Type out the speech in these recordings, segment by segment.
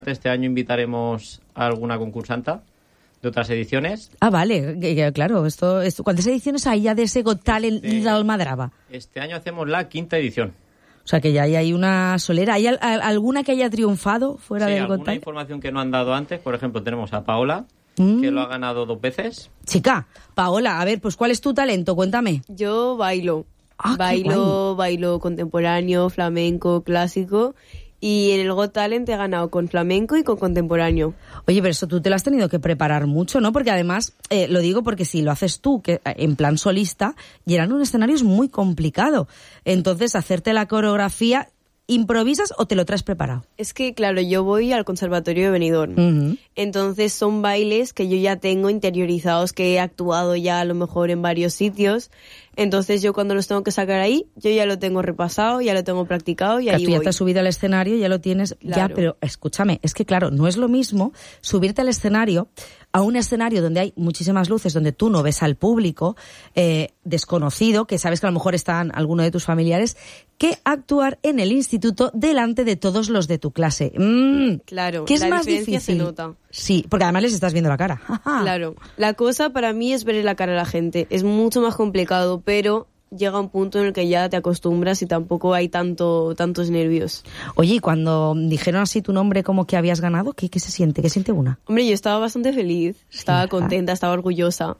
Este año invitaremos a alguna concursanta de otras ediciones. Ah, vale, claro. Esto, ¿cuántas ediciones hay ya de ese Got Talent de Almadraba? Este año hacemos la 5ª edición. O sea, que ya hay una solera. ¿Hay alguna que haya triunfado fuera del Got Talent? Alguna información que no han dado antes. Por ejemplo, tenemos a Paola, que lo ha ganado 2 veces. Chica, Paola, a ver, pues ¿cuál es tu talento? Cuéntame. Yo bailo. Ah, Bailo contemporáneo, flamenco, clásico. Y en el Got Talent he ganado con flamenco y con contemporáneo. Oye, pero eso tú te lo has tenido que preparar mucho, ¿no? Porque además, lo digo porque si lo haces tú, que en plan solista, llenar un escenario es muy complicado. Entonces, hacerte la coreografía, ¿improvisas o te lo traes preparado? Es que, claro, yo voy al Conservatorio de Benidorm. Uh-huh. Entonces son bailes que yo ya tengo interiorizados, que he actuado ya a lo mejor en varios sitios. Entonces yo cuando los tengo que sacar ahí, yo ya lo tengo repasado, ya lo tengo practicado y ahí tú ya voy. te has subido al escenario, ya lo tienes, Claro. ya, pero escúchame, es que claro, no es lo mismo subirte al escenario, a un escenario donde hay muchísimas luces, donde tú no ves al público, desconocido, que sabes que a lo mejor están alguno de tus familiares, que actuar en el instituto delante de todos los de tu clase. Claro, ¿Qué es la más diferencia difícil? se nota. Sí, porque además les estás viendo la cara. Claro, la cosa para mí es ver la cara a la gente. Es mucho más complicado, pero llega un punto en el que ya te acostumbras y tampoco hay tantos nervios. Oye, y cuando dijeron así tu nombre como que habías ganado, ¿qué se siente? ¿Qué siente una? Hombre, yo estaba bastante feliz, estaba contenta, estaba orgullosa.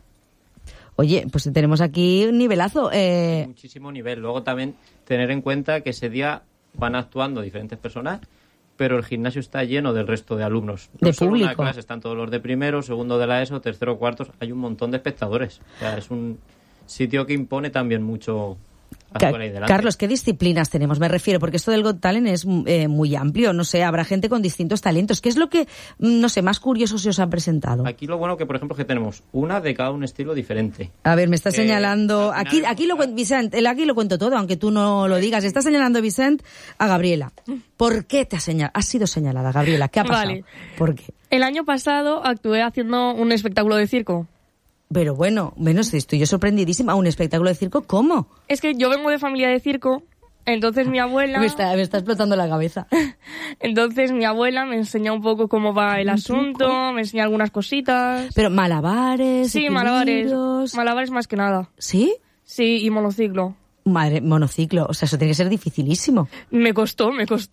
Oye, pues tenemos aquí un nivelazo. Muchísimo nivel. Luego también tener en cuenta que ese día van actuando diferentes personas, pero el gimnasio está lleno del resto de alumnos. No De solo público. una clase, están todos los de primero, segundo de la ESO, tercero, cuartos. Hay un montón de espectadores. O sea, es un sitio que impone también mucho actuar ahí delante. Carlos, ¿qué disciplinas tenemos? Me refiero, porque esto del Got Talent es muy amplio. No sé, habrá gente con distintos talentos. ¿Qué es lo que, no sé, más curioso se os ha presentado? Aquí lo bueno que, por ejemplo, que tenemos una de cada un estilo diferente. A ver, me está señalando... al final Aquí lo cuento, Vicent, aquí lo cuento todo, aunque tú no lo digas. Está señalando Vicent a Gabriela. ¿Por qué has sido señalada, Gabriela? ¿Qué ha pasado? Vale. ¿Por qué? El año pasado actué haciendo un espectáculo de circo. Pero bueno, estoy yo sorprendidísima. ¿Un espectáculo de circo? ¿Cómo? Es que yo vengo de familia de circo, entonces mi abuela... Me está explotando la cabeza. Entonces mi abuela me enseña un poco cómo va el asunto, me enseña algunas cositas. Pero malabares, Sí, malabares. equilibrios. Malabares más que nada. ¿Sí? Sí, y monociclo. Madre, monociclo. O sea, eso tiene que ser dificilísimo. Me costó.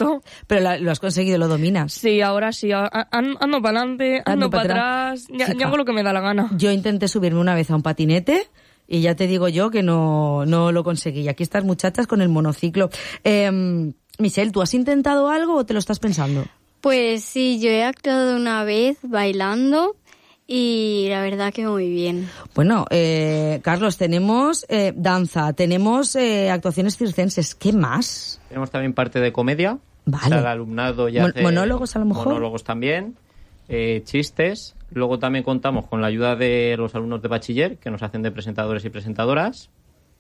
Pero lo has conseguido, lo dominas. Sí, ahora sí. Ando para adelante, ando para atrás. Ya hago lo que me da la gana. Yo intenté subirme una vez a un patinete y ya te digo yo que no lo conseguí. Y aquí estas muchachas con el monociclo. Michelle, ¿tú has intentado algo o te lo estás pensando? Pues sí, yo he actuado una vez bailando y la verdad que muy bien. Bueno, Carlos, tenemos danza, tenemos actuaciones circenses. ¿Qué más? Tenemos también parte de comedia. Vale. O sea, el alumnado ya hace ¿Monólogos a lo mejor? Monólogos también, chistes. Luego también contamos con la ayuda de los alumnos de bachiller, que nos hacen de presentadores y presentadoras.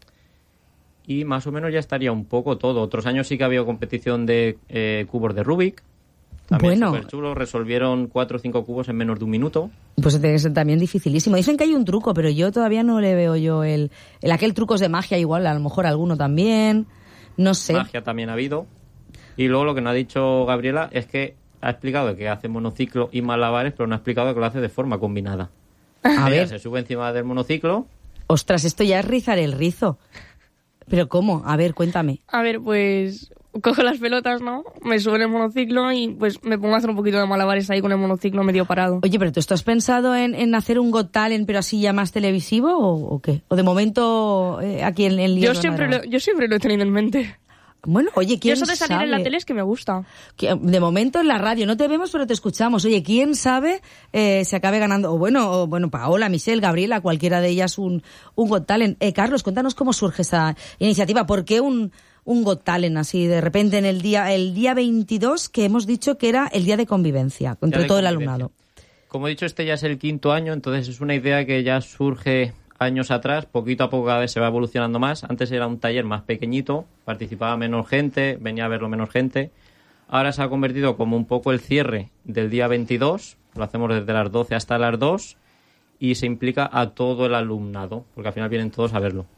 Y más o menos ya estaría un poco todo. Otros años sí que había competición de cubos de Rubik. También Bueno. súper chulo. Resolvieron 4 o 5 cubos en menos de un minuto. Pues tiene que ser también dificilísimo. Dicen que hay un truco, pero yo todavía no le veo yo aquel trucos de magia igual, a lo mejor alguno también. No sé. Magia también ha habido. Y luego lo que no ha dicho Gabriela es que ha explicado que hace monociclo y malabares, pero no ha explicado que lo hace de forma combinada. A Ella ver, se sube encima del monociclo. ostras, esto ya es rizar el rizo. ¿Pero cómo? A ver, cuéntame. A ver, pues cojo las pelotas, ¿no? Me subo en el monociclo y pues me pongo a hacer un poquito de malabares ahí con el monociclo medio parado. Oye, pero ¿tú has pensado en hacer un Got Talent, pero así ya más televisivo o qué? ¿O de momento aquí en el Yo siempre lo he tenido en mente. Bueno, oye, Yo ¿quién eso de salir sabe? en la tele es que me gusta. De momento en la radio no te vemos, pero te escuchamos. Oye, ¿quién sabe se acabe ganando? O bueno, Paola, Michelle, Gabriela, cualquiera de ellas un Got Talent. Carlos, cuéntanos cómo surge esa iniciativa. ¿Por qué un Got Talent así de repente en el día 22, que hemos dicho que era el día de convivencia entre todo el alumnado? Como he dicho, este ya es el 5º año, entonces es una idea que ya surge años atrás, poquito a poco cada vez se va evolucionando más. Antes era un taller más pequeñito, participaba menos gente, venía a verlo menos gente. Ahora se ha convertido como un poco el cierre del día 22, lo hacemos desde las 12 hasta las 2 y se implica a todo el alumnado, porque al final vienen todos a verlo.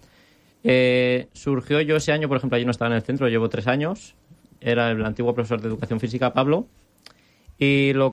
Surgió yo ese año, por ejemplo, allí no estaba en el centro, llevo 3 años, era el antiguo profesor de educación física, Pablo, Y lo